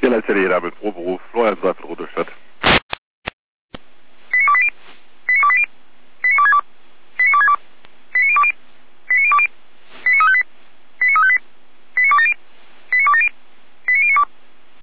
Ja, letztendlich jeder mit Proberuf. Florian Seifert, Rudolstadt.